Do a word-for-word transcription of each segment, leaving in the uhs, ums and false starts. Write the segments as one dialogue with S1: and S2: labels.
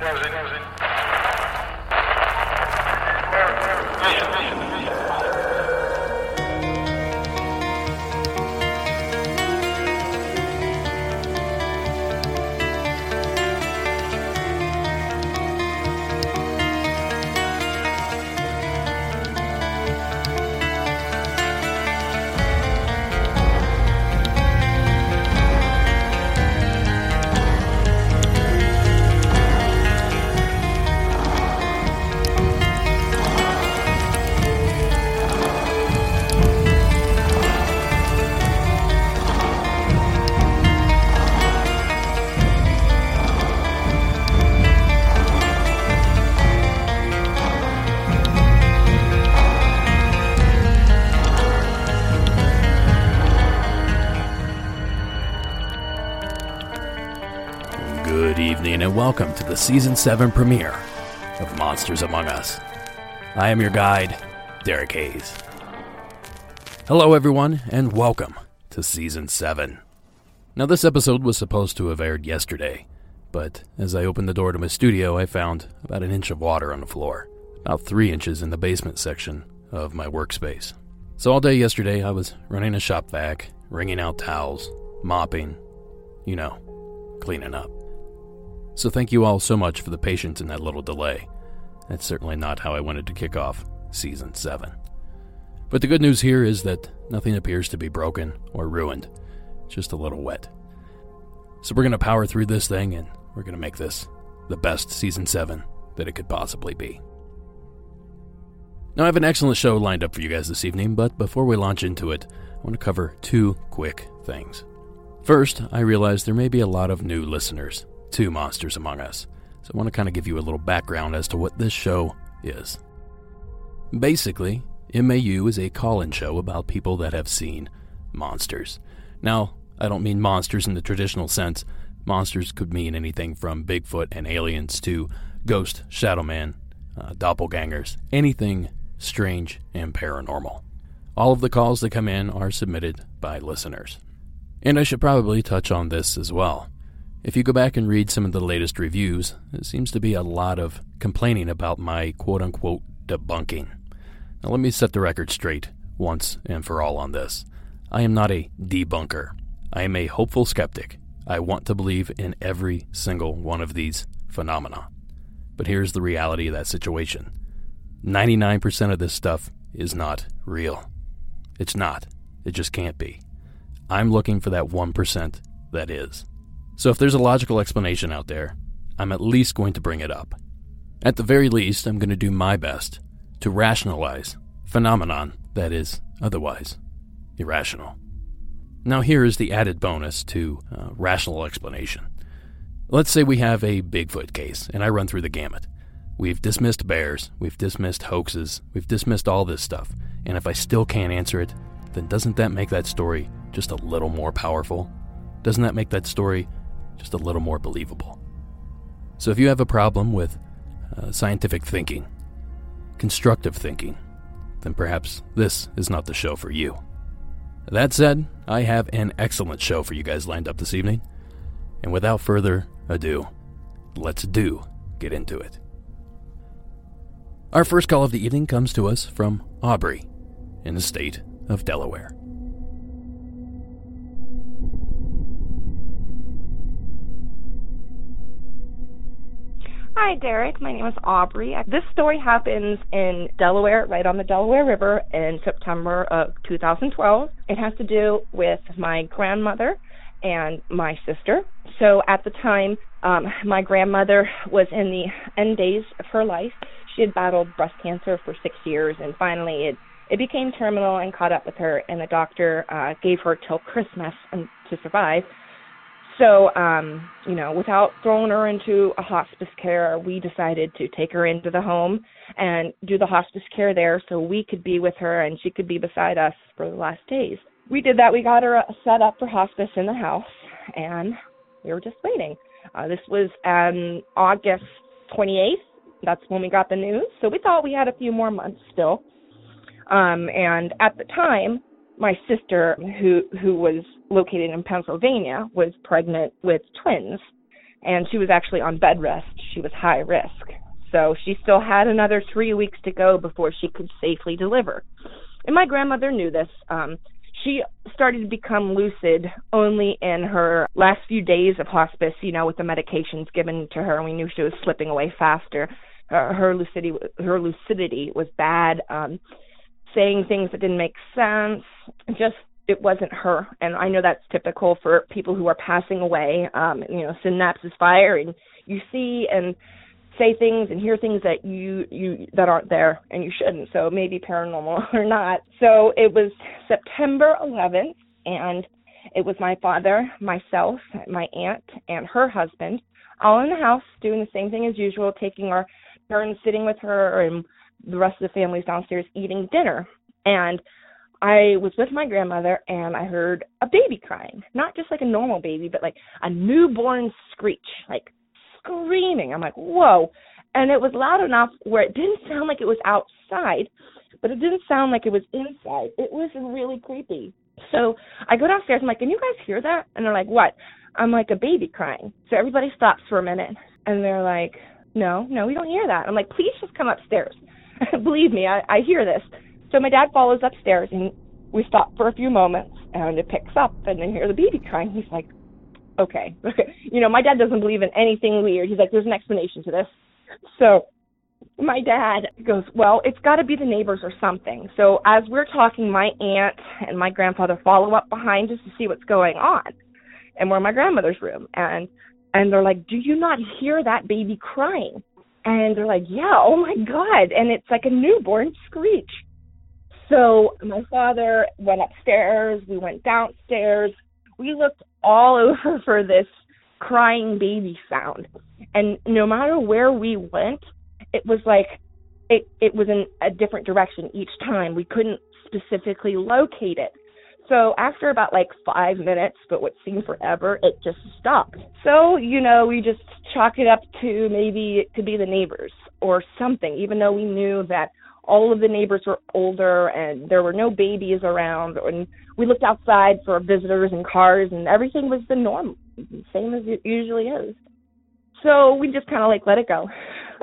S1: Good evening and welcome to the Season seven premiere of Monsters Among Us. I am your guide, Derek Hayes. Hello everyone and welcome to Season seven. Now this episode was supposed to have aired yesterday, but as I opened the door to my studio I found about an inch of water on the floor, about three inches in the basement section of my workspace. So all day yesterday I was running a shop vac, wringing out towels, mopping, you know, cleaning up. So thank you all so much for the patience in that little delay. That's certainly not how I wanted to kick off Season seven. But the good news here is that nothing appears to be broken or ruined, just a little wet. So we're going to power through this thing and we're going to make this the best Season seven that it could possibly be. Now I have an excellent show lined up for you guys this evening, but before we launch into it, I want to cover two quick things. First, I realize there may be a lot of new listeners to Monsters Among Us, so I want to kind of give you a little background as to what this show is. Basically, M A U is a call-in show about people that have seen monsters. Now, I don't mean monsters in the traditional sense. Monsters could mean anything from Bigfoot and aliens to ghost, shadow man, uh, doppelgangers, anything strange and paranormal. All of the calls that come in are submitted by listeners. And I should probably touch on this as well. If you go back and read some of the latest reviews, there seems to be a lot of complaining about my quote-unquote debunking. Now let me set the record straight once and for all on this. I am not a debunker. I am a hopeful skeptic. I want to believe in every single one of these phenomena. But here's the reality of that situation. ninety-nine percent of this stuff is not real. It's not. It just can't be. I'm looking for that one percent that is. So if there's a logical explanation out there, I'm at least going to bring it up. At the very least, I'm going to do my best to rationalize phenomenon that is otherwise irrational. Now here is the added bonus to uh, rational explanation. Let's say we have a Bigfoot case, and I run through the gamut. We've dismissed bears, we've dismissed hoaxes, we've dismissed all this stuff, and if I still can't answer it, then doesn't that make that story just a little more powerful? Doesn't that make that story just a little more believable? So if you have a problem with uh, scientific thinking, constructive thinking, then perhaps this is not the show for you. That said, I have an excellent show for you guys lined up this evening. And without further ado, let's do get into it. Our first call of the evening comes to us from Aubrey in the state of Delaware.
S2: Hi, Derek. My name is Aubrey. This story happens in Delaware, right on the Delaware River, in September of two thousand twelve. It has to do with my grandmother and my sister. So at the time, um, my grandmother was in the end days of her life. She had battled breast cancer for six years, and finally it, it became terminal and caught up with her, and the doctor uh, gave her till Christmas to survive. So, um, you know, without throwing her into a hospice care, we decided to take her into the home and do the hospice care there so we could be with her and she could be beside us for the last days. We did that. We got her set up for hospice in the house, and we were just waiting. Uh, this was on August twenty-eighth. That's when we got the news. So we thought we had a few more months still. Um, and at the time, my sister, who who was located in Pennsylvania, was pregnant with twins, and she was actually on bed rest. she was high risk. So she still had another three weeks to go before she could safely deliver. And my grandmother knew this. Um, she started to become lucid only in her last few days of hospice, you know, with the medications given to her, and we knew she was slipping away faster. Uh, her lucidity, her lucidity was bad, um, saying things that didn't make sense. Just, it wasn't her. And I know that's typical for people who are passing away. Um, you know, synapses fire, and you see and say things and hear things that you, you that aren't there, and you shouldn't. So maybe paranormal or not. So it was September eleventh, and it was my father, myself, my aunt, and her husband, all in the house doing the same thing as usual, taking our turns sitting with her, and the rest of the family's downstairs eating dinner. And I was with my grandmother, and I heard a baby crying. Not just like a normal baby, but like a newborn screech, like screaming. I'm like, whoa. And it was loud enough where it didn't sound like it was outside, but it didn't sound like it was inside. It was really creepy. So I go downstairs. I'm like, can you guys hear that? And they're like, what? I'm like, a baby crying. So everybody stops for a minute, and they're like, no, no, we don't hear that. I'm like, please just come upstairs. Believe me, I, I hear this. So my dad follows upstairs, and we stop for a few moments, and it picks up, and then hear the baby crying. He's like, okay. You know, my dad doesn't believe in anything weird. He's like, there's an explanation to this. So my dad goes, well, it's got to be the neighbors or something. So as we're talking, my aunt and my grandfather follow up behind us to see what's going on. And we're in my grandmother's room. And, and they're like, do you not hear that baby crying? And they're like, yeah, oh, my God. And it's like a newborn screech. So my father went upstairs. We went downstairs. We looked all over for this crying baby sound. And no matter where we went, it was like it, it was in a different direction each time. We couldn't specifically locate it. So after about like five minutes, but what seemed forever, it just stopped. So, you know, we just chalk it up to maybe it could be the neighbors or something, even though we knew that all of the neighbors were older and there were no babies around. And we looked outside for visitors and cars, and everything was the norm, same as it usually is. So we just kind of like let it go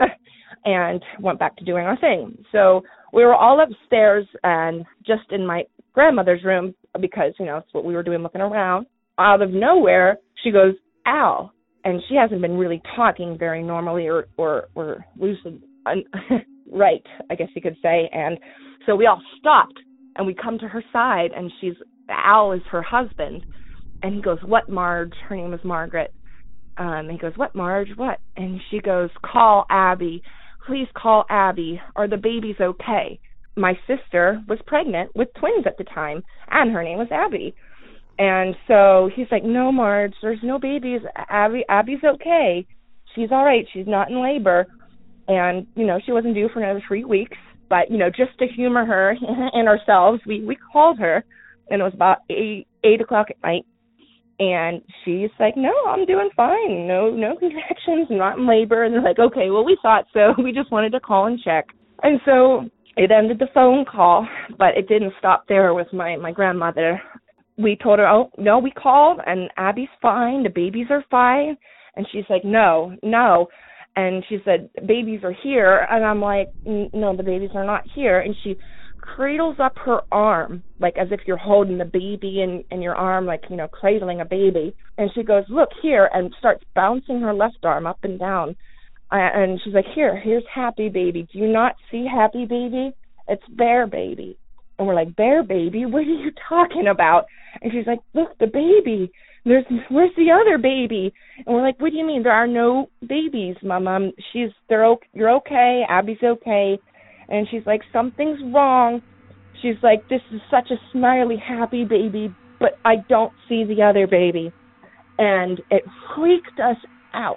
S2: and went back to doing our thing. So we were all upstairs and just in my grandmother's room because, you know, it's what we were doing, looking around. Out of nowhere, she goes, ow. And she hasn't been really talking very normally or, or, or lucid, right, I guess you could say. And so we all stopped and we come to her side, and she's, Al is her husband. And he goes, what, Marge? Her name is Margaret. Um, he goes, what, Marge, what? And she goes, call Abby. Please call Abby. Are the babies okay? My sister was pregnant with twins at the time, and her name was Abby. And so he's like, no, Marge, there's no babies. Abby, Abby's okay. She's all right. She's not in labor. And, you know, she wasn't due for another three weeks. But, you know, just to humor her and ourselves, we, we called her, and it was about eight, eight o'clock at night. And she's like, no, I'm doing fine. No, no contractions, not in labor. And they're like, okay, well, we thought so. We just wanted to call and check. And so it ended the phone call, but it didn't stop there with my, my grandmother. We told her, oh, no, we called, and Abby's fine. The babies are fine. And she's like, no, no. And she said, babies are here. And I'm like, no, the babies are not here. And she cradles up her arm, like as if you're holding the baby in, in your arm, like, you know, cradling a baby. And she goes, look here, and starts bouncing her left arm up and down. Uh, and she's like, here, here's Happy Baby. Do you not see Happy Baby? It's Bear Baby. And we're like, Bear Baby? What are you talking about? And she's like, look, the baby. There's, where's the other baby? And we're like, what do you mean? There are no babies, Mom. Um, she's, they're, you're okay. Abby's okay. And she's like, something's wrong. She's like, this is such a smiley, happy baby, but I don't see the other baby. And it freaked us out,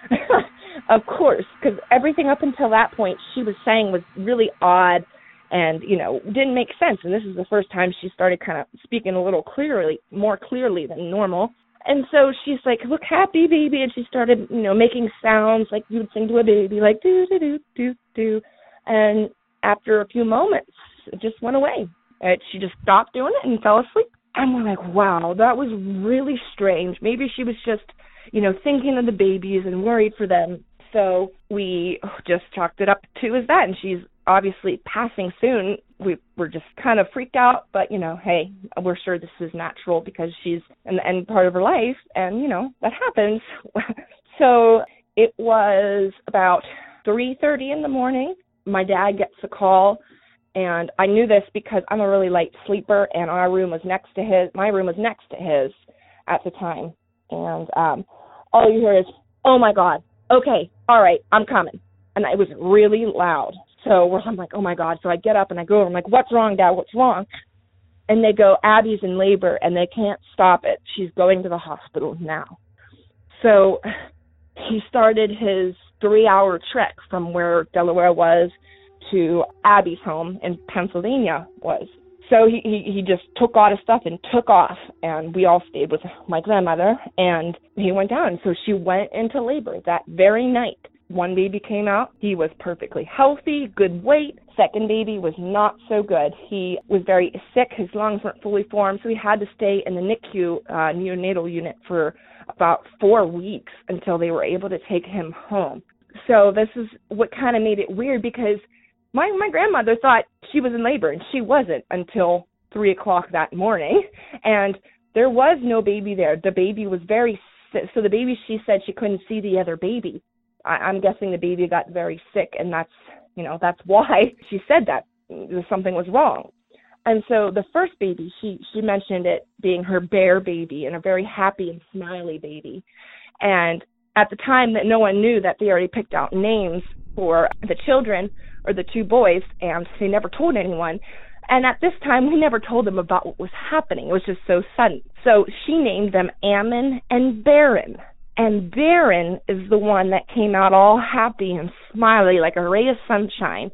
S2: of course, because everything up until that point she was saying was really odd and, you know, didn't make sense. And this is the first time she started kind of speaking a little clearly, more clearly than normal. And so she's like, look, Happy Baby. And she started, you know, making sounds like you would sing to a baby, like do, do, do, do, do. And after a few moments, it just went away. And she just stopped doing it and fell asleep. And we're like, wow, that was really strange. Maybe she was just, you know, thinking of the babies and worried for them. so we just chalked it up to as that, and she's obviously passing soon. We were just kind of freaked out, but, you know, hey, we're sure this is natural because she's in the end part of her life, and, you know, that happens. So it was about three thirty in the morning. My dad gets a call, and I knew this because I'm a really light sleeper, and our room was next to his. My room was next to his at the time. And um, all you hear is, oh, my God, okay, all right, I'm coming. And it was really loud. So we're, I'm like, oh, my God. So I get up and I go over. I'm like, what's wrong, Dad? What's wrong? And they go, Abby's in labor, and they can't stop it. She's going to the hospital now. So he started his three-hour trek from where Delaware was to Abby's home in Pennsylvania was. So he, he, he just took all his stuff and took off, and we all stayed with my grandmother, and he went down. So she went into labor that very night. One baby came out. He was perfectly healthy, good weight. Second baby was not so good. He was very sick. His lungs weren't fully formed, so he had to stay in the N I C U uh, neonatal unit for about four weeks until they were able to take him home. So this is what kind of made it weird, because my my grandmother thought she was in labor, and she wasn't until three o'clock that morning. And there was no baby there. The baby was very sick. So the baby, she said she couldn't see the other baby. I, I'm guessing the baby got very sick, and that's, you know, that's why she said that something was wrong. And so the first baby, she, she mentioned it being her bear baby and a very happy and smiley baby. And at the time that no one knew that they already picked out names for the children or the two boys, and they never told anyone. And at this time, we never told them about what was happening. It was just so sudden. So she named them Ammon and Baron. And Baron is the one that came out all happy and smiley like a ray of sunshine.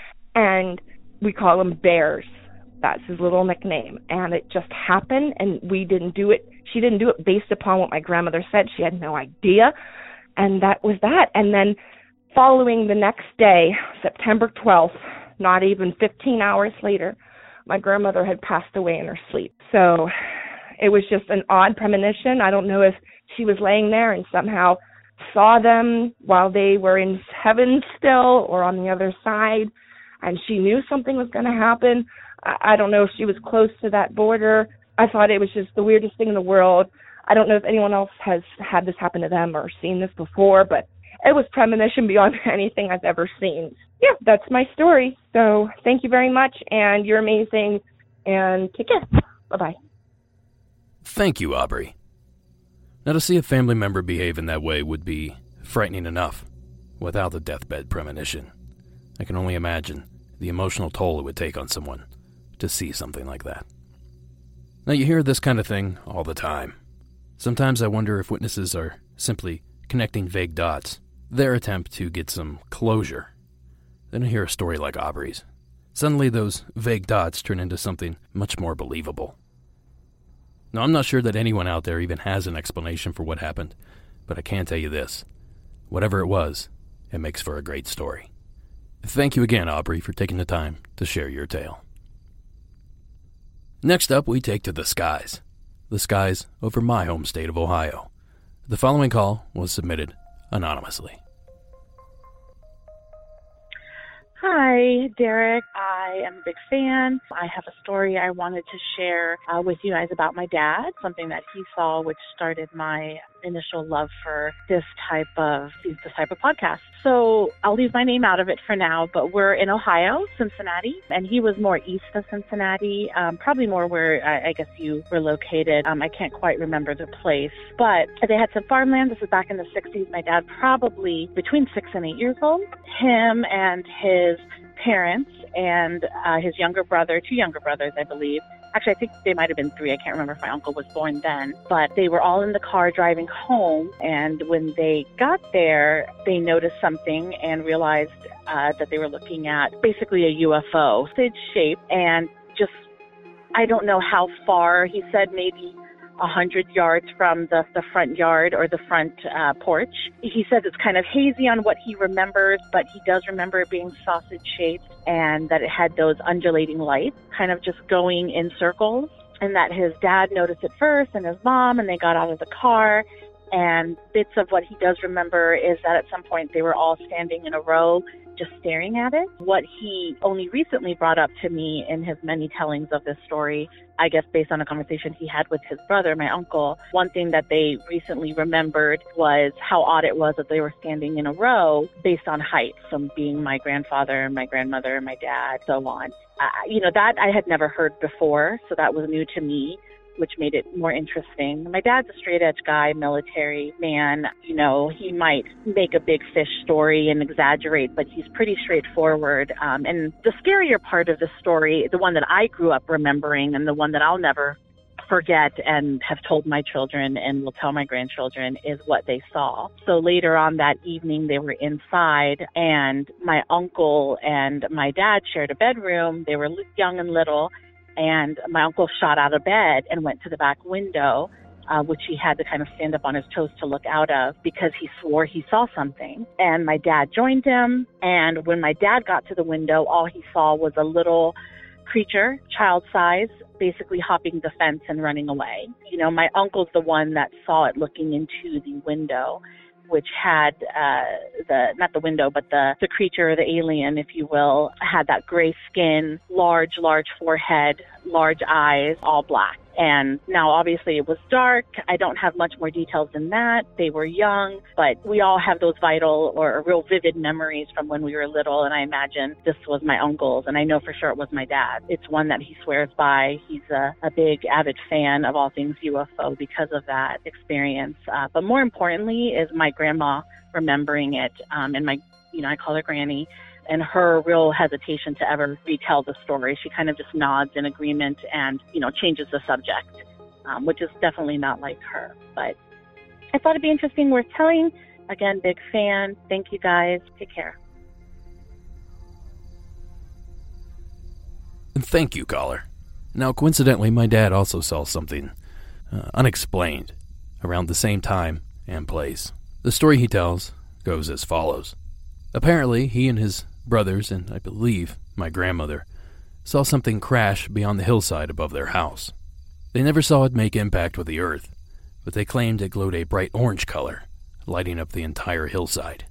S2: And we call him Bears. That's his little nickname. And it just happened, and we didn't do it. She didn't do it based upon what my grandmother said. She had no idea. And that was that. And then following the next day, September twelfth, not even fifteen hours later, my grandmother had passed away in her sleep. So it was just an odd premonition. I don't know if she was laying there and somehow saw them while they were in heaven still or on the other side, and she knew something was going to happen. I don't know if she was close to that border. I thought it was just the weirdest thing in the world. I don't know if anyone else has had this happen to them or seen this before, but it was premonition beyond anything I've ever seen. Yeah, that's my story. So thank you very much, and you're amazing, and take care. Bye-bye.
S1: Thank you, Aubrey. Now, to see a family member behave in that way would be frightening enough without the deathbed premonition. I can only imagine the emotional toll it would take on someone to see something like that. Now, you hear this kind of thing all the time. Sometimes I wonder if witnesses are simply connecting vague dots, their attempt to get some closure. Then I hear a story like Aubrey's. Suddenly those vague dots turn into something much more believable. Now, I'm not sure that anyone out there even has an explanation for what happened, but I can tell you this. Whatever it was, it makes for a great story. Thank you again, Aubrey, for taking the time to share your tale. Next up, we take to the skies. The skies over my home state of Ohio. The following call was submitted anonymously.
S3: Hi, Derek. I am a big fan. I have a story I wanted to share uh, with you guys about my dad, something that he saw which started my initial love for this type of this type of podcast. So I'll leave my name out of it for now, but we're in Ohio, Cincinnati, and he was more east of Cincinnati, um, probably more where I, I guess you were located. Um, I can't quite remember the place, but they had some farmland. This was back in the sixties. My dad probably between six and eight years old. Him and his parents and uh, his younger brother, two younger brothers, I believe. Actually, I think they might have been three. I can't remember if my uncle was born then. But they were all in the car driving home. And when they got there, they noticed something and realized uh, that they were looking at basically a U F O, shape. And just, I don't know how far. He said maybe a hundred yards from the, the front yard or the front uh, porch. He said it's kind of hazy on what he remembers, but he does remember it being sausage-shaped and that it had those undulating lights kind of just going in circles, and that his dad noticed it first and his mom, and they got out of the car. And bits of what he does remember is that at some point they were all standing in a row just staring at it. What he only recently brought up to me in his many tellings of this story, I guess based on a conversation he had with his brother, my uncle, one thing that they recently remembered was how odd it was that they were standing in a row based on height, from being my grandfather, my grandmother, my dad, so on. Uh, you know, that I had never heard before, so that was new to me, which made it more interesting. My dad's a straight-edge guy, military man. You know, he might make a big fish story and exaggerate, but he's pretty straightforward. Um, and the scarier part of the story, the one that I grew up remembering and the one that I'll never forget and have told my children and will tell my grandchildren, is what they saw. So later on that evening, they were inside, and my uncle and my dad shared a bedroom. They were young and little. And my uncle shot out of bed and went to the back window, uh, which he had to kind of stand up on his toes to look out of because he swore he saw something. And my dad joined him. And when my dad got to the window, all he saw was a little creature, child size, basically hopping the fence and running away. You know, my uncle's the one that saw it looking into the window, which had uh, the, not the window, but the, the creature, the alien, if you will, had that gray skin, large, large forehead, large eyes, all black. And now, obviously, it was dark. I don't have much more details than that. They were young, but we all have those vital or real vivid memories from when we were little. And I imagine this was my uncle's, and I know for sure it was my dad. It's one that he swears by. He's a, a big, avid fan of all things U F O because of that experience. Uh, but more importantly is my grandma remembering it. Um, and my, you know, I call her Granny. And her real hesitation to ever retell the story. She kind of just nods in agreement and, you know, changes the subject, um, which is definitely not like her. But I thought it'd be interesting, worth telling. Again, big fan. Thank you guys. Take care.
S1: And thank you, caller. Now, coincidentally, my dad also saw something uh, unexplained around the same time and place. The story he tells goes as follows. Apparently, he and his brothers, and I believe my grandmother, saw something crash beyond the hillside above their house. They never saw it make impact with the earth, but they claimed it glowed a bright orange color, lighting up the entire hillside.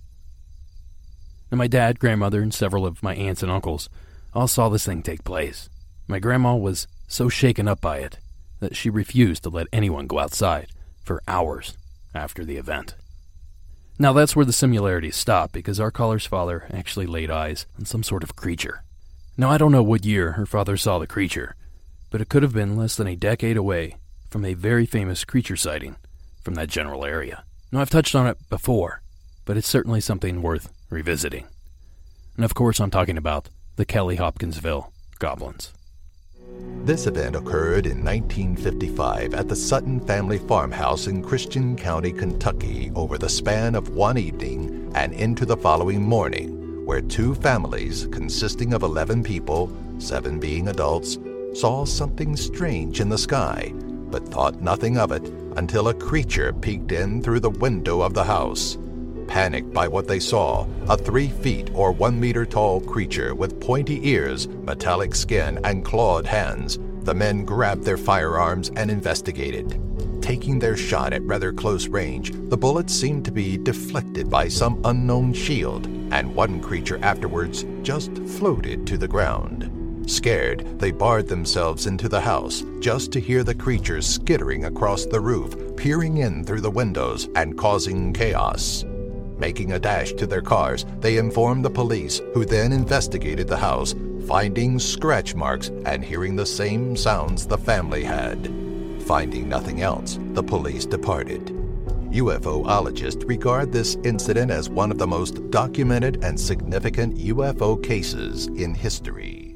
S1: Now, my dad, grandmother, and several of my aunts and uncles all saw this thing take place. My grandma was so shaken up by it that she refused to let anyone go outside for hours after the event. Now that's where the similarities stop, because our caller's father actually laid eyes on some sort of creature. Now I don't know what year her father saw the creature, but it could have been less than a decade away from a very famous creature sighting from that general area. Now I've touched on it before, but it's certainly something worth revisiting. And of course I'm talking about the Kelly Hopkinsville Goblins.
S4: This event occurred in nineteen fifty-five at the Sutton family farmhouse in Christian County, Kentucky, over the span of one evening and into the following morning, where two families consisting of eleven people, seven being adults, saw something strange in the sky, but thought nothing of it until a creature peeked in through the window of the house. Panicked by what they saw, a three feet or one meter tall creature with pointy ears, metallic skin, and clawed hands, the men grabbed their firearms and investigated. Taking their shot at rather close range, the bullets seemed to be deflected by some unknown shield, and one creature afterwards just floated to the ground. Scared, they barred themselves into the house just to hear the creature skittering across the roof, peering in through the windows and causing chaos. Making a dash to their cars, they informed the police, who then investigated the house, finding scratch marks and hearing the same sounds the family had. Finding nothing else, the police departed. UFOologists regard this incident as one of the most documented and significant U F O cases in history.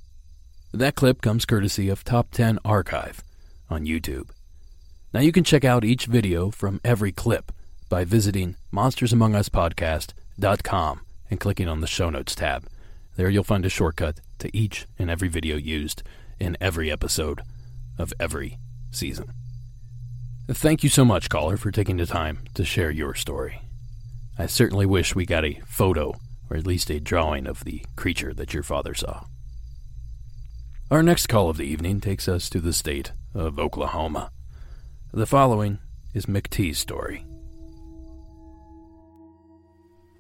S1: That clip comes courtesy of Top ten Archive on YouTube. Now you can check out each video from every clip by visiting monsters among us podcast dot com and clicking on the show notes tab. There you'll find a shortcut to each and every video used in every episode of every season. Thank you so much, caller, for taking the time to share your story. I certainly wish we got a photo, or at least a drawing of the creature that your father saw. Our next call of the evening takes us to the state of Oklahoma. The following is McTee's story.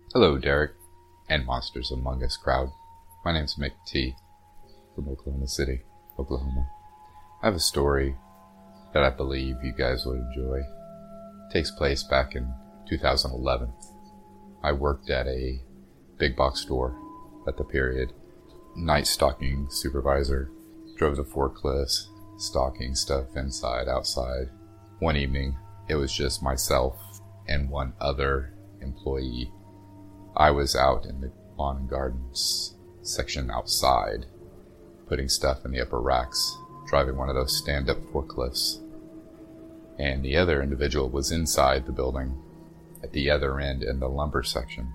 S5: Hello, Derek and Monsters Among Us crowd. My name's Mick T. from Oklahoma City, Oklahoma. I have a story that I believe you guys would enjoy. It takes place back in two thousand eleven. I worked at a big box store at the period. Night stocking supervisor. Drove the forklifts, stocking stuff inside, outside. One evening, it was just myself and one other employee. I was out in the lawn and gardens section outside, putting stuff in the upper racks, driving one of those stand-up forklifts. And the other individual was inside the building, at the other end in the lumber section.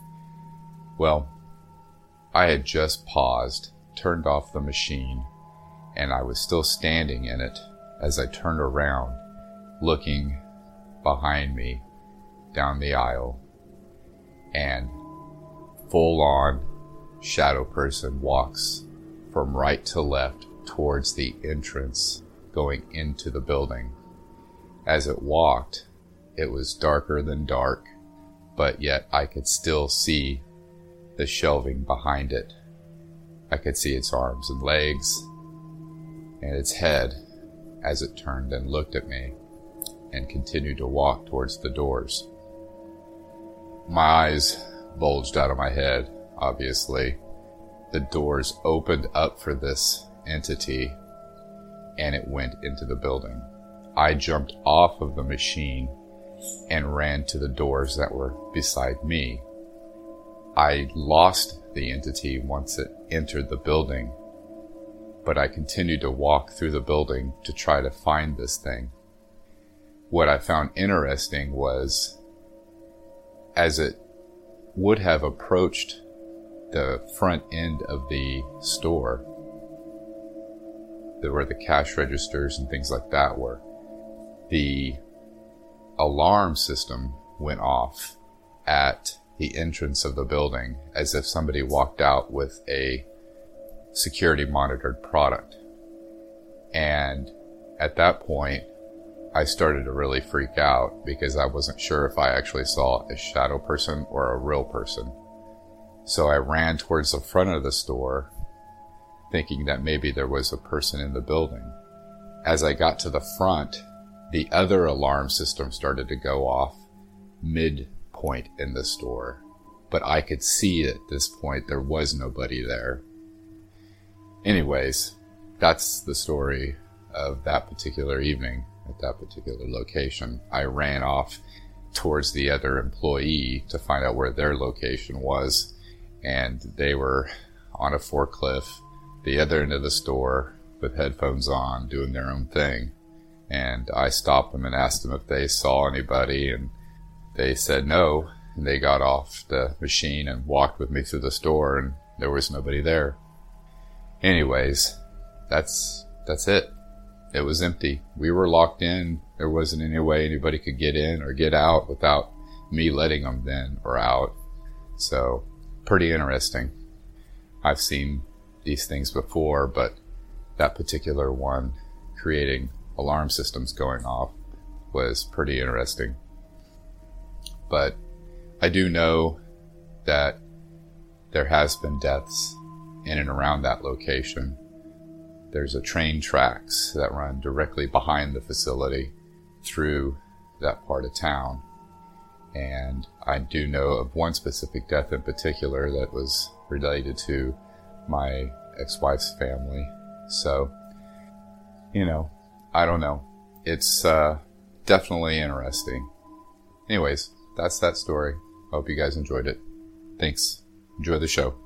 S5: Well, I had just paused, turned off the machine, and I was still standing in it as I turned around, looking behind me down the aisle, and full-on shadow person walks from right to left towards the entrance going into the building. As it walked, it was darker than dark, but yet I could still see the shelving behind it. I could see its arms and legs and its head as it turned and looked at me and continued to walk towards the doors. My eyes bulged out of my head, obviously. The doors opened up for this entity and it went into the building. I jumped off of the machine and ran to the doors that were beside me. I lost the entity once it entered the building, but I continued to walk through the building to try to find this thing. What I found interesting was, as it would have approached the front end of the store, where the cash registers and things like that were, the alarm system went off at the entrance of the building, as if somebody walked out with a security monitored product. And at that point, I started to really freak out because I wasn't sure if I actually saw a shadow person or a real person. So I ran towards the front of the store, thinking that maybe there was a person in the building. As I got to the front, the other alarm system started to go off midpoint in the store, but I could see at this point there was nobody there. Anyways, that's the story of that particular evening at that particular location. I ran off towards the other employee to find out where their location was, and they were on a forklift, the other end of the store, with headphones on, doing their own thing. And I stopped them and asked them if they saw anybody, and they said no, and they got off the machine and walked with me through the store, and there was nobody there. Anyways, that's that's it. It was empty. We were locked in. There wasn't any way anybody could get in or get out without me letting them in or out. So, pretty interesting. I've seen these things before, but that particular one, creating alarm systems going off, was pretty interesting. But I do know that there has been deaths in and around that location. There's a train tracks that run directly behind the facility through that part of town. And I do know of one specific death in particular that was related to my ex-wife's family. So, you know, I don't know. It's uh, definitely interesting. Anyways, that's that story. Hope you guys enjoyed it. Thanks. Enjoy the show.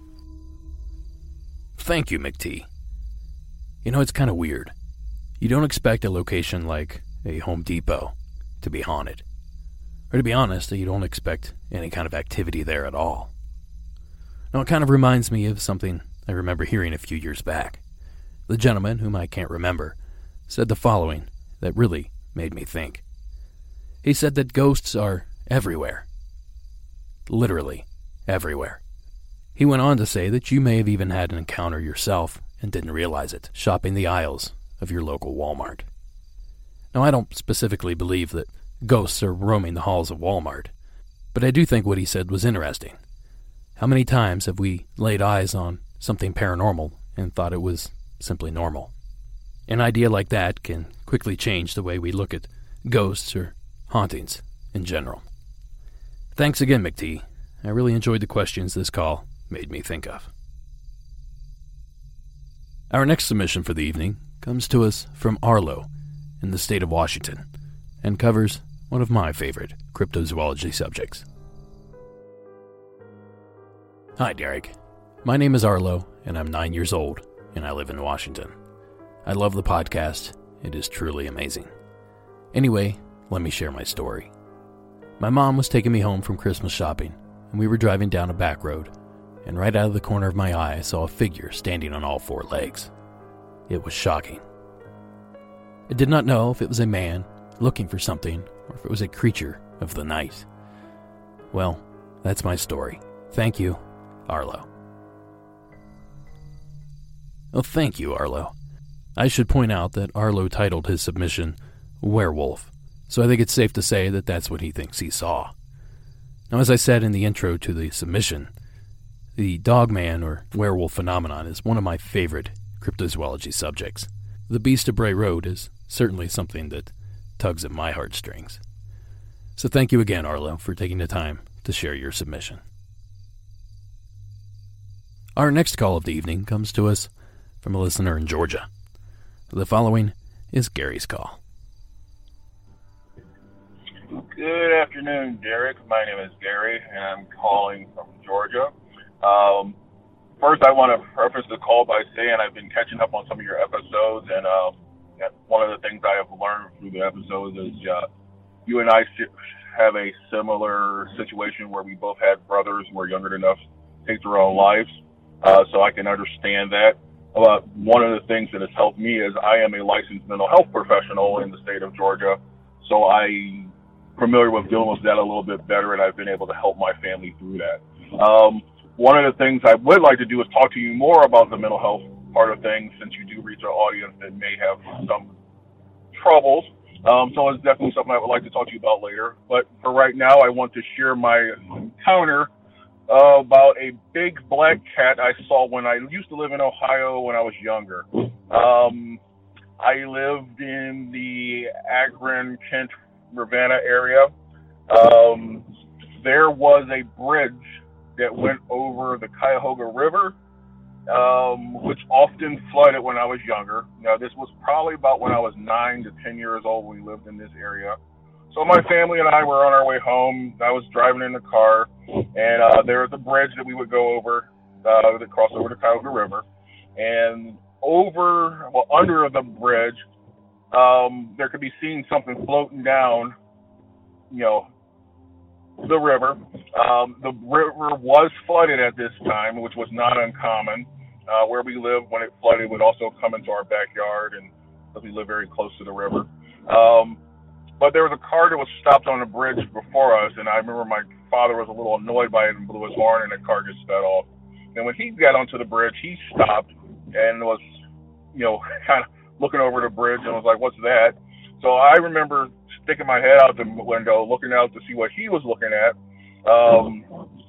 S1: Thank you, McT. You know, it's kind of weird. You don't expect a location like a Home Depot to be haunted. Or to be honest, you don't expect any kind of activity there at all. Now, it kind of reminds me of something I remember hearing a few years back. The gentleman, whom I can't remember, said the following that really made me think. He said that ghosts are everywhere. Literally everywhere. He went on to say that you may have even had an encounter yourself and didn't realize it, shopping the aisles of your local Walmart. Now, I don't specifically believe that ghosts are roaming the halls of Walmart, But I do think what he said was interesting. How many times have we laid eyes on something paranormal and thought it was simply normal? An idea like that can quickly change the way we look at ghosts or hauntings in general. Thanks again, McT. I really enjoyed the questions this call made me think of. Our next submission for the evening comes to us from Arlo in the state of Washington and covers one of my favorite cryptozoology subjects. Hi, Derek. My name is Arlo, and I'm nine years old, and I live in Washington. I love the podcast. It is truly amazing. Anyway, let me share my story. My mom was taking me home from Christmas shopping, and we were driving down a back road, and right out of the corner of my eye, I saw a figure standing on all four legs. It was shocking. I did not know if it was a man looking for something, or if it was a creature of the night. Well, that's my story. Thank you, Arlo. Oh, thank you, Arlo. I should point out that Arlo titled his submission Werewolf, so I think it's safe to say that that's what he thinks he saw. Now, as I said in the intro to the submission, the dogman or werewolf phenomenon is one of my favorite cryptozoology subjects. The Beast of Bray Road is certainly something that tugs at my heartstrings. So thank you again, Arlo, for taking the time to share your submission. Our next call of the evening comes to us from a listener in Georgia. The following is Gary's call.
S6: Good afternoon, Derek. My name is Gary, and I'm calling from Georgia. Um, first, I want to preface the call by saying I've been catching up on some of your episodes, and uh, one of the things I have learned through the episodes is uh, you and I have a similar situation where we both had brothers who were younger than us take their own lives, uh, so I can understand that. Uh, one of the things that has helped me is I am a licensed mental health professional in the state of Georgia, so I'm familiar with dealing with that a little bit better, and I've been able to help my family through that. Um, one of the things I would like to do is talk to you more about the mental health part of things, since you do reach an audience that may have some troubles. Um, so it's definitely something I would like to talk to you about later. But for right now, I want to share my encounter uh, about a big black cat I saw when I used to live in Ohio when I was younger. Um, I lived in the Akron, Kent, Ravenna area. Um, there was a bridge that went over the Cuyahoga River, um, which often flooded when I was younger. Now, this was probably about when I was nine to ten years old when we lived in this area. So my family and I were on our way home. I was driving in the car, and uh, there was a bridge that we would go over uh, that crossed over the Cuyahoga River. And over, well, under the bridge, um, there could be seen something floating down, you know, the river. Um, the river was flooded at this time, which was not uncommon. Uh, where we lived, when it flooded, would also come into our backyard, and because we live very close to the river. Um, but there was a car that was stopped on the bridge before us, and I remember my father was a little annoyed by it and blew his horn, and the car just sped off. And when he got onto the bridge, he stopped and was, you know, kind of looking over the bridge and was like, "What's that?" So I remember sticking my head out the window, looking out to see what he was looking at. Um,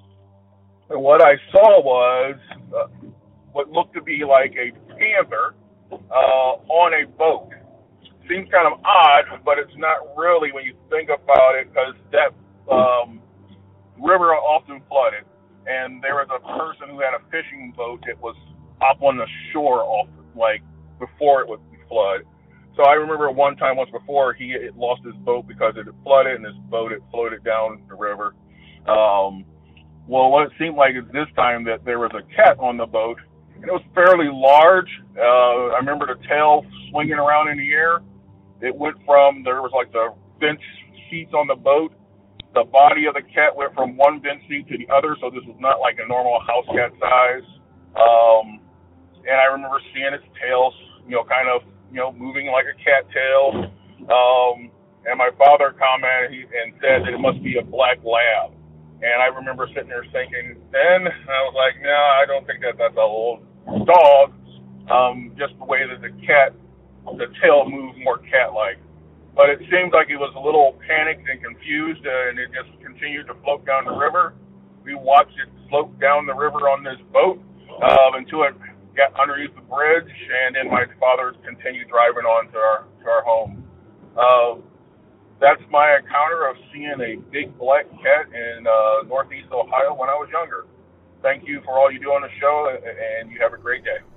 S6: and what I saw was uh, what looked to be like a panther uh, on a boat. Seems kind of odd, but it's not really when you think about it, because that um, river often flooded, and there was a person who had a fishing boat that was up on the shore, off like before it would flood. So I remember one time, once before, he had lost his boat because it had flooded, and his boat had floated down the river. Um, well, what it seemed like is this time that there was a cat on the boat, and it was fairly large. Uh, I remember the tail swinging around in the air. It went from, there was like the bench seats on the boat. The body of the cat went from one bench seat to the other, so this was not like a normal house cat size. Um, and I remember seeing its tail, you know, kind of, you know, moving like a cattail. Um, and my father commented he, and said that it must be a black lab. And I remember sitting there thinking, then I was like, no, I don't think that that's a little dog. Um, just the way that the cat, the tail moves more cat-like. but it seemed like he was a little panicked and confused, uh, and it just continued to float down the river. We watched it float down the river on this boat uh, until it got underneath the bridge, and then my father continued driving on to our, to our home. Uh, that's my encounter of seeing a big black cat in uh, northeast Ohio when I was younger. Thank you for all you do on the show, and you have a great day.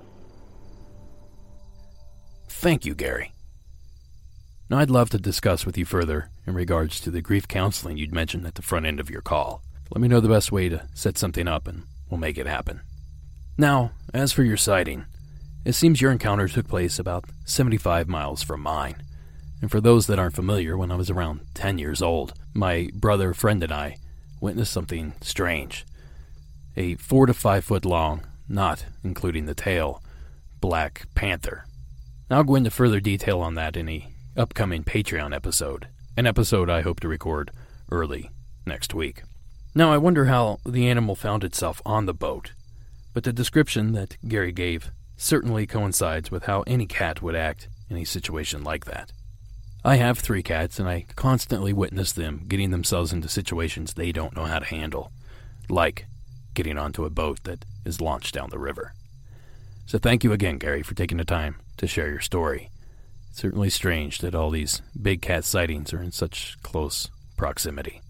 S1: Thank you, Gary. Now, I'd love to discuss with you further in regards to the grief counseling you'd mentioned at the front end of your call. Let me know the best way to set something up, and we'll make it happen. Now, as for your sighting, it seems your encounter took place about seventy-five miles from mine. And for those that aren't familiar, when I was around ten years old, my brother, friend, and I witnessed something strange. A four to five foot long, not including the tail, black panther. Now, I'll go into further detail on that in a upcoming Patreon episode, an episode I hope to record early next week. Now, I wonder how the animal found itself on the boat, but the description that Gary gave certainly coincides with how any cat would act in a situation like that. I have three cats, and I constantly witness them getting themselves into situations they don't know how to handle, like getting onto a boat that is launched down the river. So thank you again, Gary, for taking the time to share your story. It's certainly strange that all these big cat sightings are in such close proximity.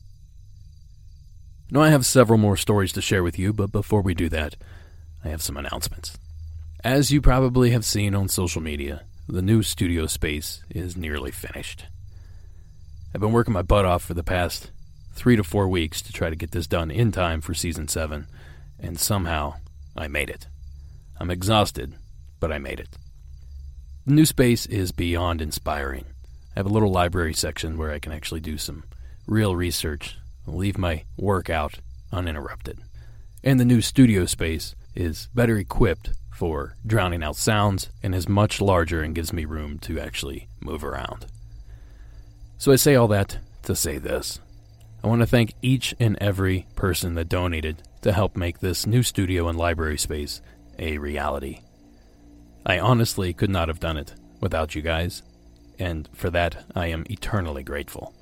S1: Now, I have several more stories to share with you, but before we do that, I have some announcements. As you probably have seen on social media, the new studio space is nearly finished. I've been working my butt off for the past three to four weeks to try to get this done in time for Season seven, and somehow I made it. I'm exhausted, but I made it. The new space is beyond inspiring. I have a little library section where I can actually do some real research and leave my work out uninterrupted. And the new studio space is better equipped for drowning out sounds and is much larger and gives me room to actually move around. So I say all that to say this. I want to thank each and every person that donated to help make this new studio and library space a reality. I honestly could not have done it without you guys, and for that I am eternally grateful.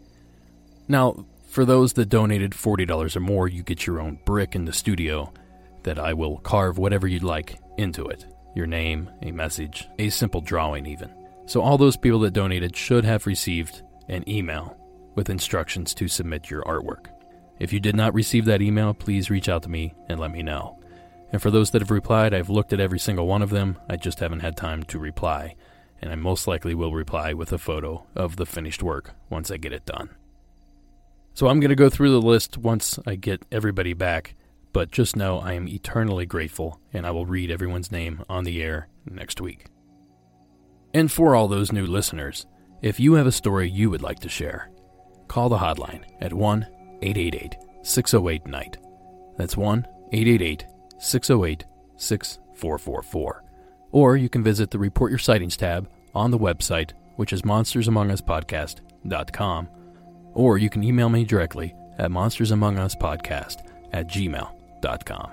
S1: Now, for those that donated forty dollars or more, you get your own brick in the studio that I will carve whatever you'd like into it. Your name, a message, a simple drawing even. So all those people that donated should have received an email with instructions to submit your artwork. If you did not receive that email, please reach out to me and let me know. And for those that have replied, I've looked at every single one of them. I just haven't had time to reply. And I most likely will reply with a photo of the finished work once I get it done. So I'm going to go through the list once I get everybody back. But just know I am eternally grateful, and I will read everyone's name on the air next week. And for all those new listeners, if you have a story you would like to share, call the hotline at one eight eight eight, six oh eight, N I G H T. That's one eight eight eight, six oh eight, six four four four. Or you can visit the Report Your Sightings tab on the website, which is monsters among us podcast dot com. Or you can email me directly at monsters among us podcast at gmail dot com.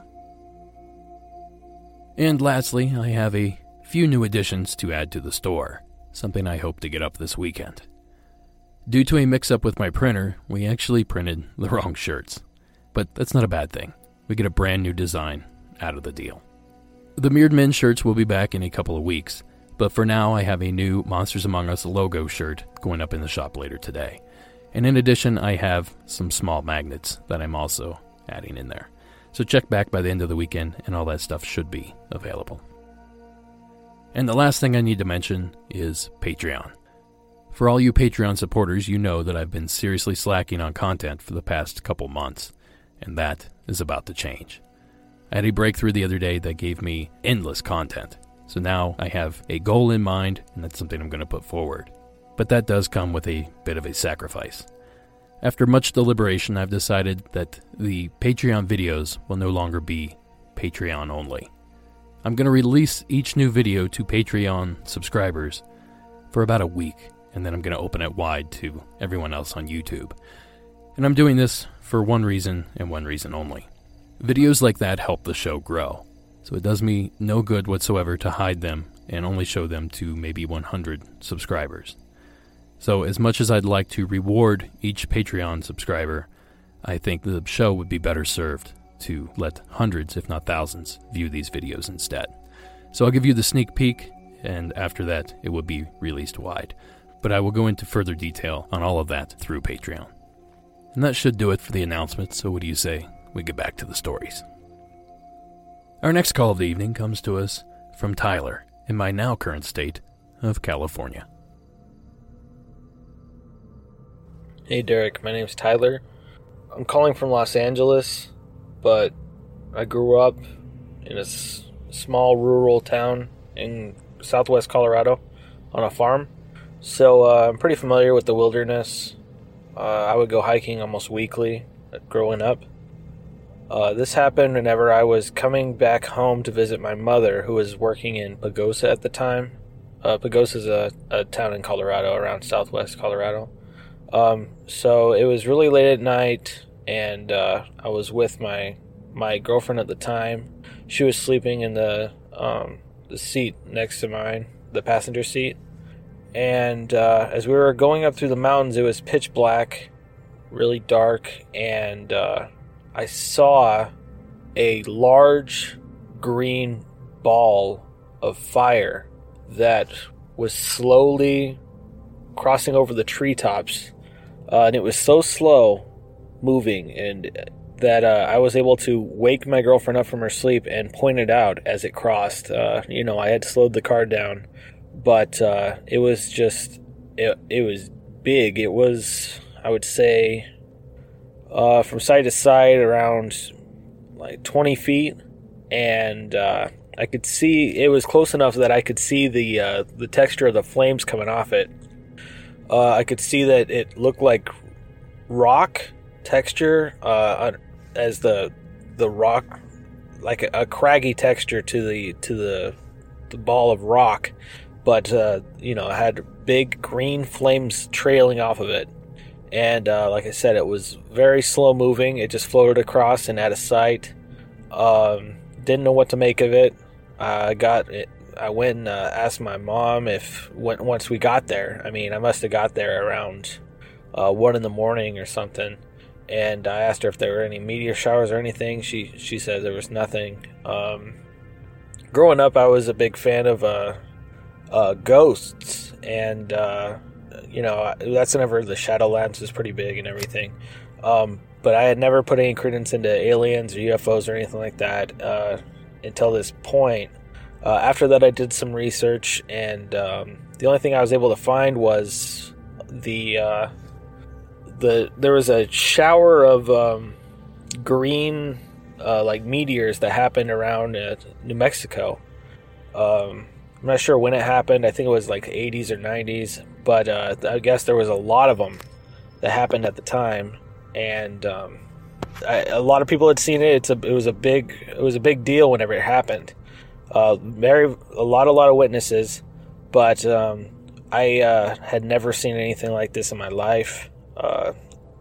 S1: And lastly, I have a few new additions to add to the store, something I hope to get up this weekend. Due to a mix-up with my printer, we actually printed the wrong shirts. But that's not a bad thing. We get a brand new design out of the deal. The Mirrored Men shirts will be back in a couple of weeks, but for now I have a new Monsters Among Us logo shirt going up in the shop later today. And in addition, I have some small magnets that I'm also adding in there. So check back by the end of the weekend and all that stuff should be available. And the last thing I need to mention is Patreon. For all you Patreon supporters, you know that I've been seriously slacking on content for the past couple months, and that is about to change. I had a breakthrough the other day that gave me endless content, so now I have a goal in mind, and that's something I'm going to put forward. But that does come with a bit of a sacrifice. After much deliberation, I've decided that the Patreon videos will no longer be Patreon only. I'm going to release each new video to Patreon subscribers for about a week, and then I'm going to open it wide to everyone else on YouTube. And I'm doing this for one reason and one reason only. Videos like that help the show grow, so it does me no good whatsoever to hide them and only show them to maybe one hundred subscribers. So as much as I'd like to reward each Patreon subscriber, I think the show would be better served to let hundreds, if not thousands, view these videos instead. So I'll give you the sneak peek, and after that, it will be released wide. But I will go into further detail on all of that through Patreon. And that should do it for the announcement, so what do you say we get back to the stories? Our next call of the evening comes to us from Tyler, in my now current state of California.
S7: Hey Derek, my name's Tyler. I'm calling from Los Angeles, but I grew up in a s- small rural town in southwest Colorado on a farm. So uh, I'm pretty familiar with the wilderness. Uh, I would go hiking almost weekly growing up. Uh, this happened whenever I was coming back home to visit my mother, who was working in Pagosa at the time. Uh, Pagosa is a, a town in Colorado, around southwest Colorado. Um, so it was really late at night, and uh, I was with my my girlfriend at the time. She was sleeping in the um, the seat next to mine, the passenger seat. And uh, as we were going up through the mountains, it was pitch black, really dark, and uh, I saw a large green ball of fire that was slowly crossing over the treetops. Uh, and it was so slow moving and that uh, I was able to wake my girlfriend up from her sleep and point it out as it crossed. Uh, you know, I had slowed the car down, but uh, it was just, it, it was big. It was, I would say, uh, from side to side around like twenty feet. And uh, I could see, it was close enough that I could see the uh, the texture of the flames coming off it. Uh, I could see that it looked like rock texture, uh, as the the rock, like a, a craggy texture to the to the the ball of rock, but uh, you know, it had big green flames trailing off of it. And uh, like I said, it was very slow moving. It just floated across and out of sight. Um, didn't know what to make of it. I uh, got it. I went and uh, asked my mom if when, once we got there. I mean, I must have got there around uh, one in the morning or something. And I asked her if there were any meteor showers or anything. She she said there was nothing. Um, growing up, I was a big fan of uh, uh, ghosts, and uh, you know, that's whenever the Shadowlands was pretty big and everything. Um, but I had never put any credence into aliens or U F Os or anything like that uh, until this point. Uh, after that, I did some research, and um, the only thing I was able to find was the uh, the there was a shower of um, green uh, like meteors that happened around uh, New Mexico. Um, I'm not sure when it happened. I think it was like eighties or nineties, but uh, I guess there was a lot of them that happened at the time, and um, I, a lot of people had seen it. It's a it was a big it was a big deal whenever it happened. Uh, very a lot, a lot of witnesses, but um, I uh, had never seen anything like this in my life. Uh,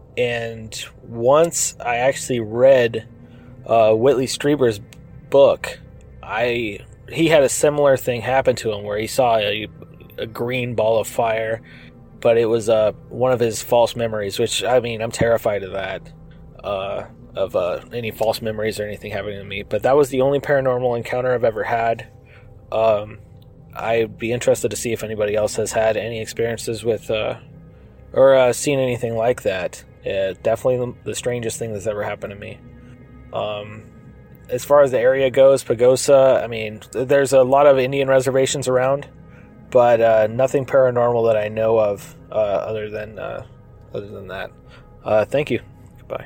S7: and once I actually read uh, Whitley Strieber's book, I he had a similar thing happen to him where he saw a, a green ball of fire, but it was uh, one of his false memories. Which, I mean, I'm terrified of that. Uh, of uh, any false memories or anything happening to me. But that was the only paranormal encounter I've ever had. Um, I'd be interested to see if anybody else has had any experiences with, uh, or uh, seen anything like that. Uh, definitely the, the strangest thing that's ever happened to me. Um, as far as the area goes, Pagosa, I mean, there's a lot of Indian reservations around, but uh, nothing paranormal that I know of uh, other than uh, other than that. Uh, thank you. Goodbye.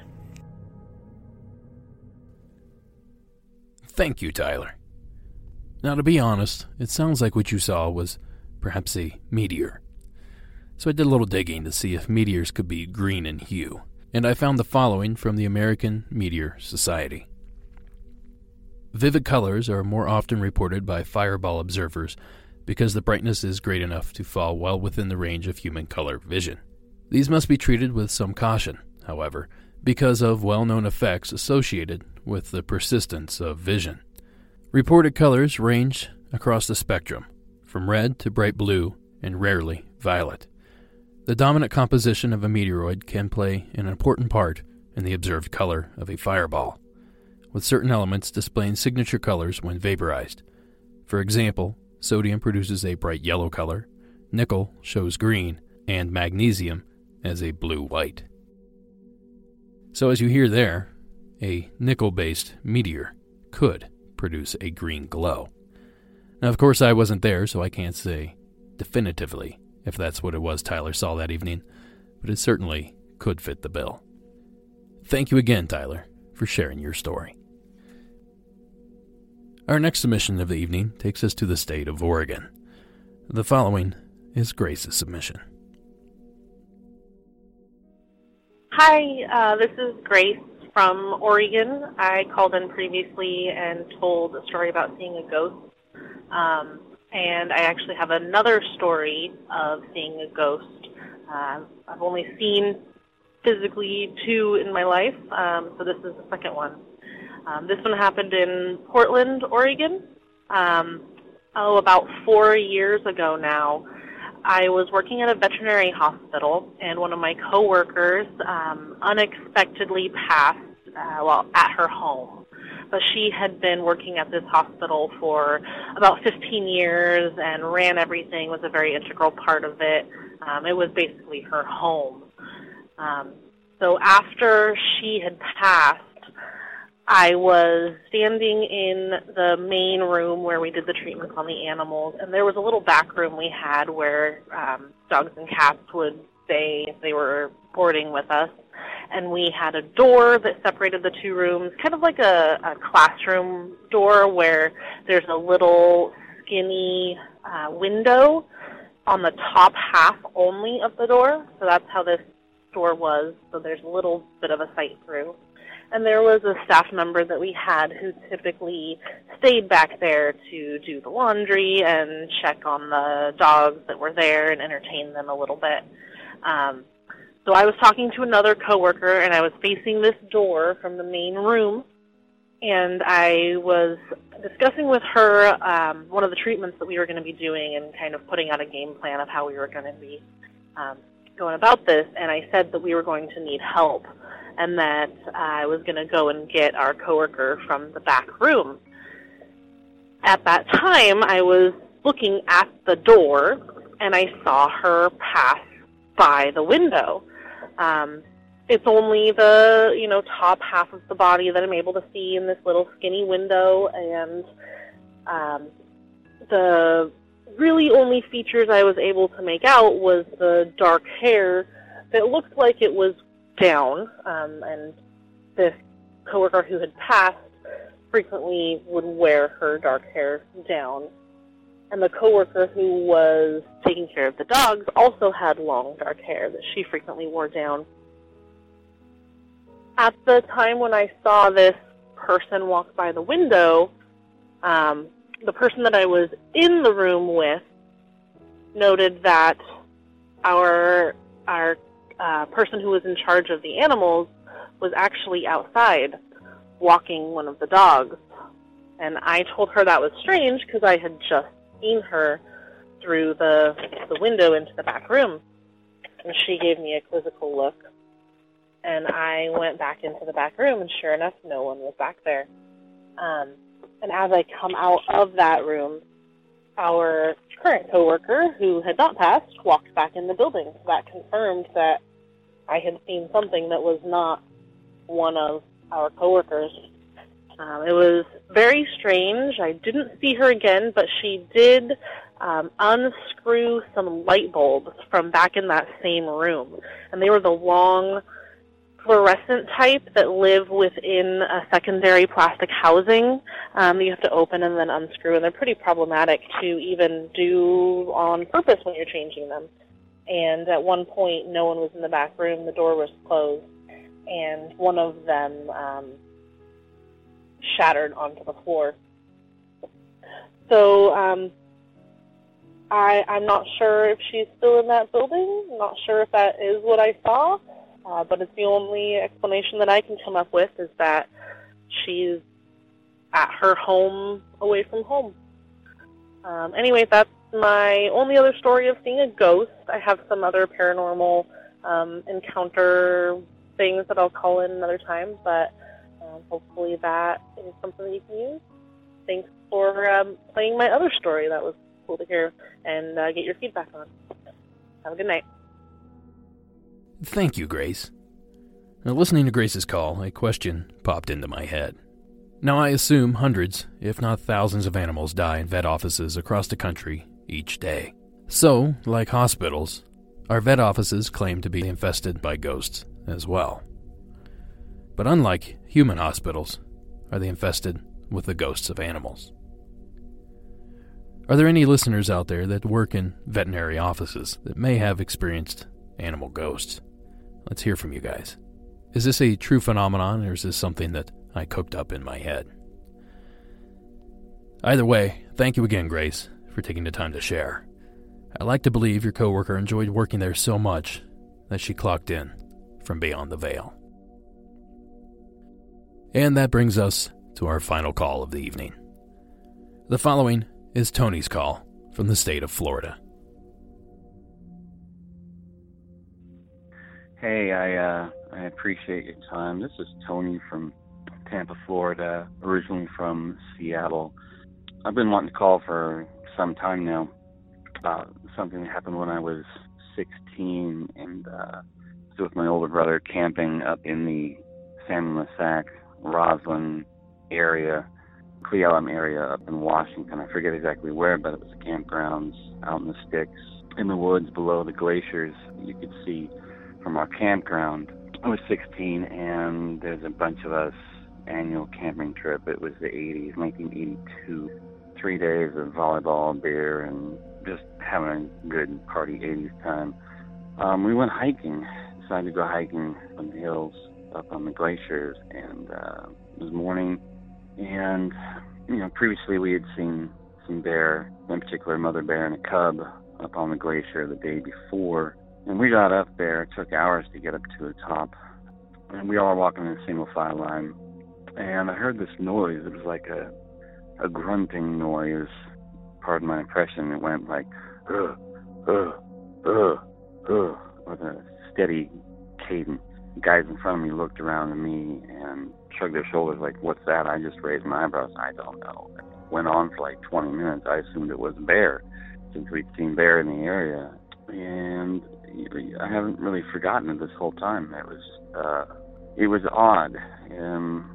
S1: Thank you, Tyler. Now, to be honest, it sounds like what you saw was perhaps a meteor. So I did a little digging to see if meteors could be green in hue, and I found the following from the American Meteor Society. Vivid colors are more often reported by fireball observers because the brightness is great enough to fall well within the range of human color vision. These must be treated with some caution, however, because of well-known effects associated with the persistence of vision. Reported colors range across the spectrum, from red to bright blue and rarely violet. The dominant composition of a meteoroid can play an important part in the observed color of a fireball, with certain elements displaying signature colors when vaporized. For example, sodium produces a bright yellow color, nickel shows green, and magnesium as a blue-white. So as you hear there, a nickel-based meteor could produce a green glow. Now, of course, I wasn't there, so I can't say definitively if that's what it was Tyler saw that evening, but it certainly could fit the bill. Thank you again, Tyler, for sharing your story. Our next submission of the evening takes us to the state of Oregon. The following is Grace's submission.
S8: Hi, uh, this is Grace from Oregon. I called in previously and told a story about seeing a ghost. Um, and I actually have another story of seeing a ghost. Uh, I've only seen physically two in my life, um, so this is the second one. Um, this one happened in Portland, Oregon. Um, oh, about four years ago now. I was working at a veterinary hospital, and one of my coworkers um, unexpectedly passed uh, well, at her home. But she had been working at this hospital for about fifteen years and ran everything, was a very integral part of it. Um, it was basically her home. Um, so after she had passed, I was standing in the main room where we did the treatments on the animals, and there was a little back room we had where um, dogs and cats would stay if they were boarding with us. And we had a door that separated the two rooms, kind of like a, a classroom door where there's a little skinny uh, window on the top half only of the door. So that's how this door was. So there's a little bit of a sight through. And there was a staff member that we had who typically stayed back there to do the laundry and check on the dogs that were there and entertain them a little bit. Um, So I was talking to another coworker, and I was facing this door from the main room, and I was discussing with her um, one of the treatments that we were going to be doing and kind of putting out a game plan of how we were going to be um, going about this, and I said that we were going to need help and that I was going to go and get our coworker from the back room. At that time, I was looking at the door, and I saw her pass by the window. Um, it's only the, you know, top half of the body that I'm able to see in this little skinny window, and um, the really only features I was able to make out was the dark hair that looked like it was down, um, and this coworker who had passed frequently would wear her dark hair down. And the coworker who was taking care of the dogs also had long dark hair that she frequently wore down. At the time when I saw this person walk by the window, um, the person that I was in the room with noted that our our uh, person who was in charge of the animals was actually outside walking one of the dogs. And I told her that was strange because I had just seen her through the the window into the back room. And she gave me a quizzical look. And I went back into the back room, and sure enough, no one was back there. Um, and as I come out of that room, our current coworker, who had not passed, walked back in the building. So that confirmed that I had seen something that was not one of our coworkers. Um, it was very strange. I didn't see her again, but she did um, unscrew some light bulbs from back in that same room. And they were the long fluorescent type that live within a secondary plastic housing um, that you have to open and then unscrew. And they're pretty problematic to even do on purpose when you're changing them. And at one point, no one was in the back room. The door was closed. And one of them Um, shattered onto the floor. So um, I, I'm not sure if she's still in that building. I'm not sure if that is what I saw, uh, but it's the only explanation that I can come up with is that she's at her home away from home. Um, anyway, that's my only other story of seeing a ghost. I have some other paranormal um, encounter things that I'll call in another time, but um, hopefully that is something that you can use. Thanks for um, playing my other story. That was cool to hear and uh, get your feedback on. Have a good night.
S1: Thank you, Grace. Now, listening to Grace's call, a question popped into my head. Now, I assume hundreds, if not thousands of animals die in vet offices across the country each day. So, like hospitals, our vet offices claim to be infested by ghosts as well. But unlike human hospitals, are they infested with the ghosts of animals? Are there any listeners out there that work in veterinary offices that may have experienced animal ghosts? Let's hear from you guys. Is this a true phenomenon, or is this something that I cooked up in my head? Either way, thank you again, Grace, for taking the time to share. I like to believe your coworker enjoyed working there so much that she clocked in from beyond the veil. And that brings us to our final call of the evening. The following is Tony's call from the state of Florida.
S9: Hey, I uh, I appreciate your time. This is Tony from Tampa, Florida, originally from Seattle. I've been wanting to call for some time now about something that happened when I was sixteen, and uh, I was with my older brother camping up in the San Masac, Roslyn area, Cle Elum area up in Washington. I forget exactly where, but it was a campground out in the sticks, in the woods below the glaciers. You could see from our campground. I was sixteen, and there's a bunch of us annual camping trip. It was the eighties, nineteen eighty-two. Three days of volleyball, beer, and just having a good party eighties time. Um, we went hiking, decided to go hiking on the hills up on the glaciers, and uh, it was morning, and, you know, previously we had seen some bear, in particular mother bear and a cub up on the glacier the day before, and we got up there. It took hours to get up to the top, and we all were walking in a single file line, and I heard this noise. It was like a a grunting noise. Pardon my impression. It went like, uh, uh, uh, uh, with a steady cadence. The guys in front of me looked around at me and shrugged their shoulders like, what's that? I just raised my eyebrows. I don't know. It went on for like twenty minutes. I assumed it was a bear, since we'd seen bear in the area. And I haven't really forgotten it this whole time. It was, uh, it was odd. Um,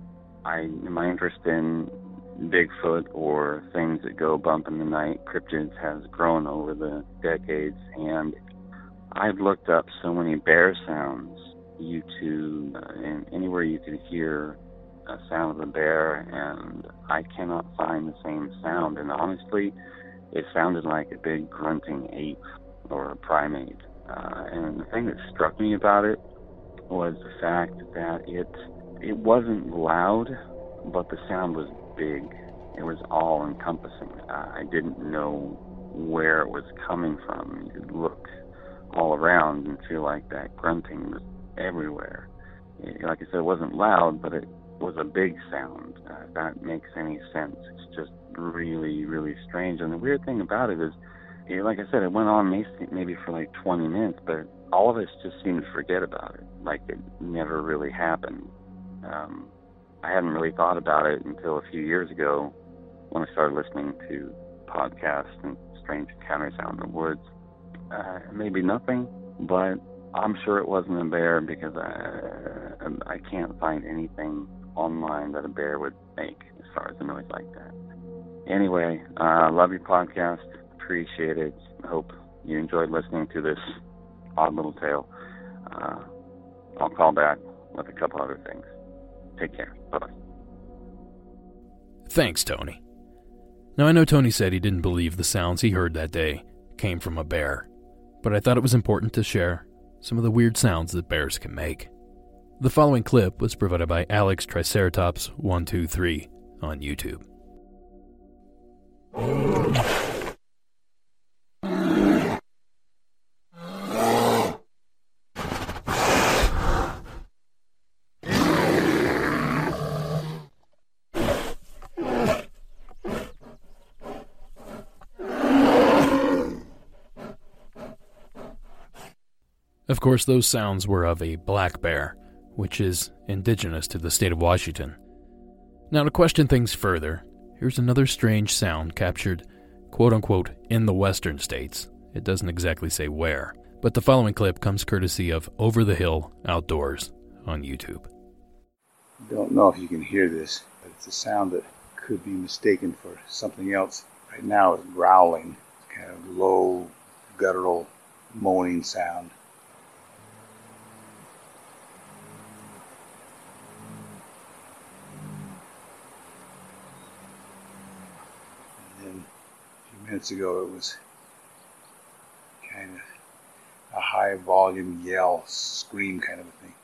S9: I, my interest in Bigfoot or things that go bump in the night, cryptids, has grown over the decades, and I've looked up so many bear sounds, YouTube, uh, and anywhere you could hear a sound of a bear, and I cannot find the same sound. And honestly, it sounded like a big grunting ape or a primate. Uh, and the thing that struck me about it was the fact that it it wasn't loud, but the sound was big. It was all-encompassing. Uh, I didn't know where it was coming from. You could look all around and feel like that grunting was everywhere. It, like I said, it wasn't loud, but it was a big sound. Uh, if that makes any sense. It's just really, really strange. And the weird thing about it is, it, like I said, it went on maybe, maybe for like twenty minutes, but all of us just seemed to forget about it, like it never really happened. Um, I hadn't really thought about it until a few years ago when I started listening to podcasts and strange encounters out in the woods. Uh, maybe nothing, but I'm sure it wasn't a bear, because I, I can't find anything online that a bear would make as far as a noise like that. Anyway, I uh, love your podcast. Appreciate it. I hope you enjoyed listening to this odd little tale. Uh, I'll call back with a couple other things. Take care. Bye-bye.
S1: Thanks, Tony. Now, I know Tony said he didn't believe the sounds he heard that day came from a bear, but I thought it was important to share some of the weird sounds that bears can make. The following clip was provided by Alex Triceratops one two three on YouTube. Of course, those sounds were of a black bear, which is indigenous to the state of Washington. Now, to question things further, here's another strange sound captured, quote-unquote, in the western states. It doesn't exactly say where, but the following clip comes courtesy of Over the Hill Outdoors on YouTube.
S10: I don't know if you can hear this, but it's a sound that could be mistaken for something else. Right now it's growling, kind of low, guttural, moaning sound. And then a few minutes ago it was kind of a high volume yell, scream kind of a thing.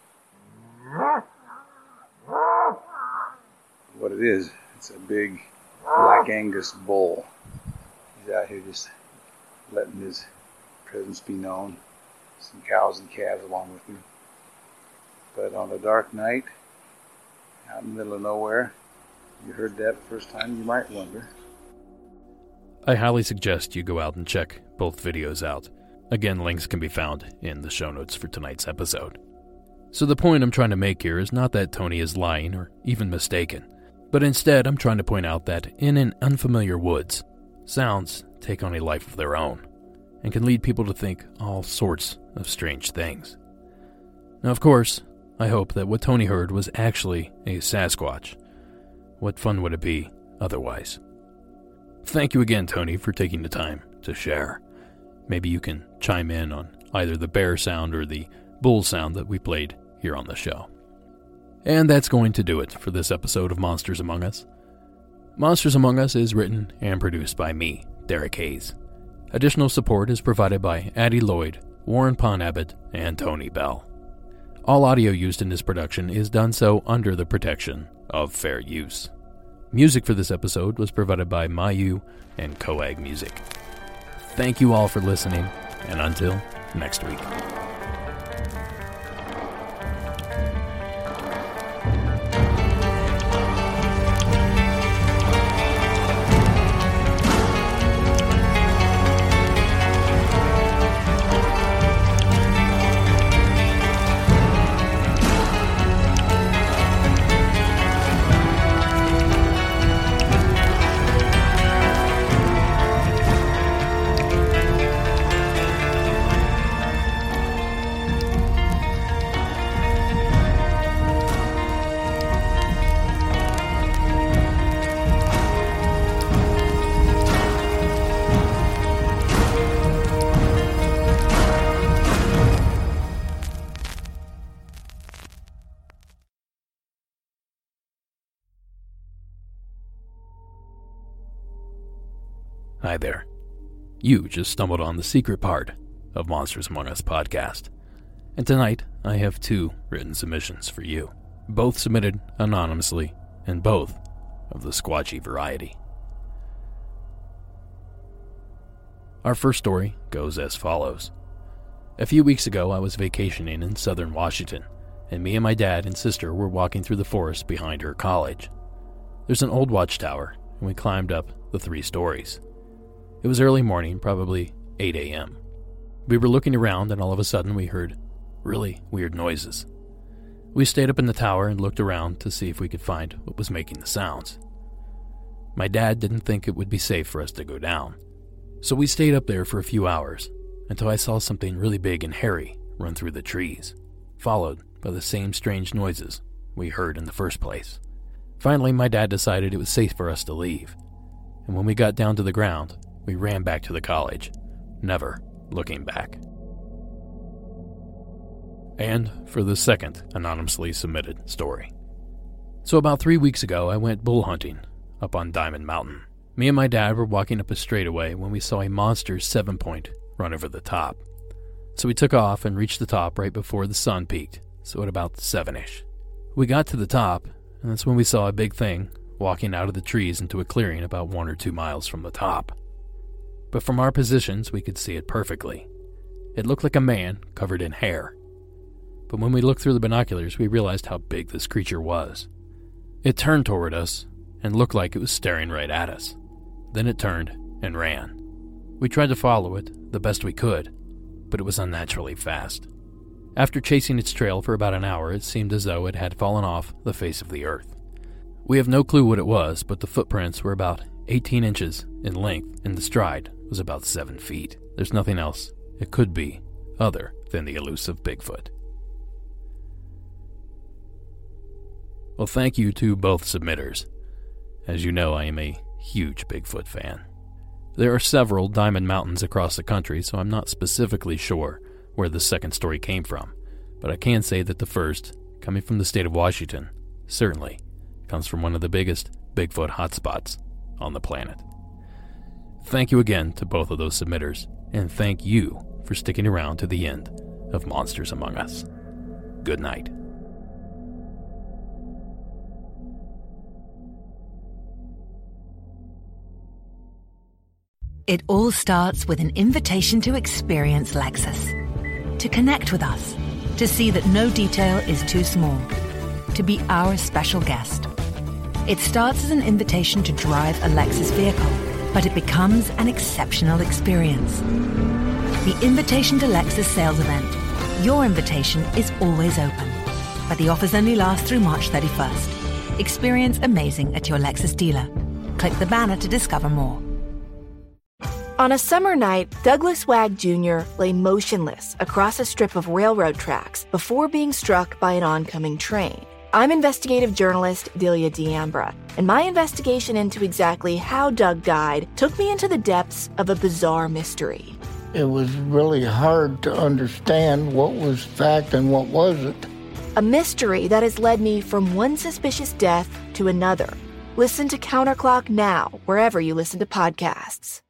S10: What it is, it's a big Black Angus bull. He's out here just letting his presence be known. Some cows and calves along with him. But on a dark night, out in the middle of nowhere, you heard that the first time, you might wonder.
S1: I highly suggest you go out and check both videos out. Again, links can be found in the show notes for tonight's episode. So the point I'm trying to make here is not that Tony is lying or even mistaken, but instead I'm trying to point out that in an unfamiliar woods, sounds take on a life of their own and can lead people to think all sorts of strange things. Now, of course, I hope that what Tony heard was actually a Sasquatch. What fun would it be otherwise? Thank you again, Tony, for taking the time to share. Maybe you can chime in on either the bear sound or the bull sound that we played here on the show. And that's going to do it for this episode of Monsters Among Us. Monsters Among Us is written and produced by me, Derek Hayes. Additional support is provided by Addie Lloyd, Warren Pon Abbott, and Tony Bell. All audio used in this production is done so under the protection of fair use. Music for this episode was provided by Mayu and Coag Music. Thank you all for listening, and until next week. Hi there. You just stumbled on the secret part of Monsters Among Us podcast. And tonight, I have two written submissions for you. Both submitted anonymously, and both of the squatchy variety. Our first story goes as follows. A few weeks ago, I was vacationing in southern Washington, and me and my dad and sister were walking through the forest behind her college. There's an old watchtower, and we climbed up the three stories. It was early morning, probably eight a.m. We were looking around, and all of a sudden we heard really weird noises. We stayed up in the tower and looked around to see if we could find what was making the sounds. My dad didn't think it would be safe for us to go down, so we stayed up there for a few hours until I saw something really big and hairy run through the trees, followed by the same strange noises we heard in the first place. Finally, my dad decided it was safe for us to leave, and when we got down to the ground, we ran back to the college, never looking back. And for the second anonymously submitted story. So about three weeks ago, I went bull hunting up on Diamond Mountain. Me and my dad were walking up a straightaway when we saw a monster's seven point run over the top. So we took off and reached the top right before the sun peaked, so at about seven-ish. We got to the top, and that's when we saw a big thing walking out of the trees into a clearing about one or two miles from the top. But from our positions, we could see it perfectly. It looked like a man covered in hair. But when we looked through the binoculars, we realized how big this creature was. It turned toward us and looked like it was staring right at us. Then it turned and ran. We tried to follow it the best we could, but it was unnaturally fast. After chasing its trail for about an hour, it seemed as though it had fallen off the face of the earth. We have no clue what it was, but the footprints were about eighteen inches in length, and the stride was about seven feet. There's nothing else it could be other than the elusive Bigfoot. Well, thank you to both submitters. As you know, I am a huge Bigfoot fan. There are several Diamond Mountains across the country, so I'm not specifically sure where the second story came from, but I can say that the first, coming from the state of Washington, certainly comes from one of the biggest Bigfoot hotspots on the planet. Thank you again to both of those submitters, and thank you for sticking around to the end of Monsters Among Us. Good night.
S11: It all starts with an invitation to experience Lexus. To connect with us. To see that no detail is too small. To be our special guest. It starts as an invitation to drive a Lexus vehicle, but it becomes an exceptional experience. The Invitation to Lexus sales event. Your invitation is always open, but the offers only last through March thirty-first. Experience amazing at your Lexus dealer. Click the banner to discover more.
S12: On a summer night, Douglas Wag Junior lay motionless across a strip of railroad tracks before being struck by an oncoming train. I'm investigative journalist Delia D'Ambra, and my investigation into exactly how Doug died took me into the depths of a bizarre mystery.
S13: It was really hard to understand what was fact and what wasn't.
S12: A mystery that has led me from one suspicious death to another. Listen to Counterclock now, wherever you listen to podcasts.